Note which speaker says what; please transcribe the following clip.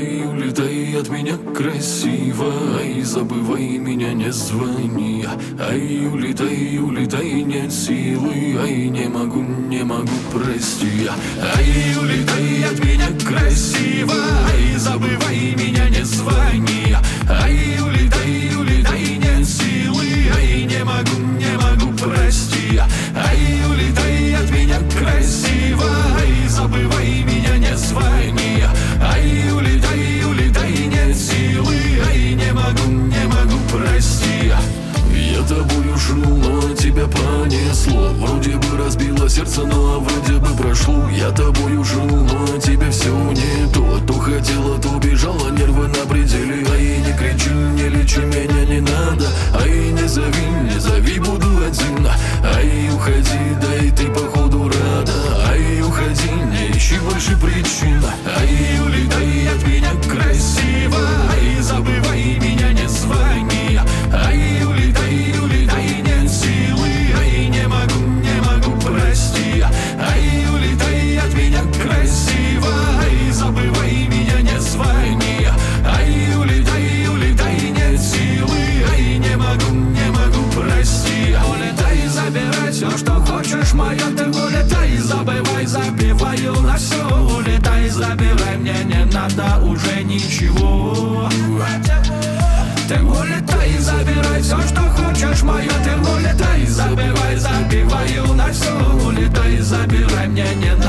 Speaker 1: Ай, улетай от меня красиво, ай, забывай меня, не звони. Ай, улетай, улетай, нет силы, ай, не могу, прости. Ай, улетай от меня красиво, ай, забывай меня, не звони. Ай, улетай, улетай, нет силы, ай, не могу, прости. Ай, улетай от меня красиво, ай, забывай меня, не звони. Ай, улетай, улетай, нет силы, ай, не могу, прости. Я тобою шел, но тебя понесло. Вроде бы разбило сердце, но вроде бы прошло. Я тобою жил, но тебе все не то. То хотела, то бежала, нервы на пределе. Ай, не кричи, не лечи, меня не надо. Ай, не зови, буду один. Ай, уходи, да и ты походу рада. Ай, уходи, не ищи больше причин. Ай, улетай от меня красиво, ай, забывай меня, не звони. Ай, улетай, улетай, нет силы, ай, не могу, прости. Ай, улетай от меня красиво, ай, забывай меня, не звони. Ай, улетай, улетай, нет силы, ай, не могу, прости. Улетай, забирай все, что хочешь, мое, ты улетай, забывай, забиваю на все. Улетай, забирай, мне не надо уже ничего. Ты улетай, забирай все, что хочешь, мое, ты улетай, забивай, забиваю на все. Улетай, забирай, мне не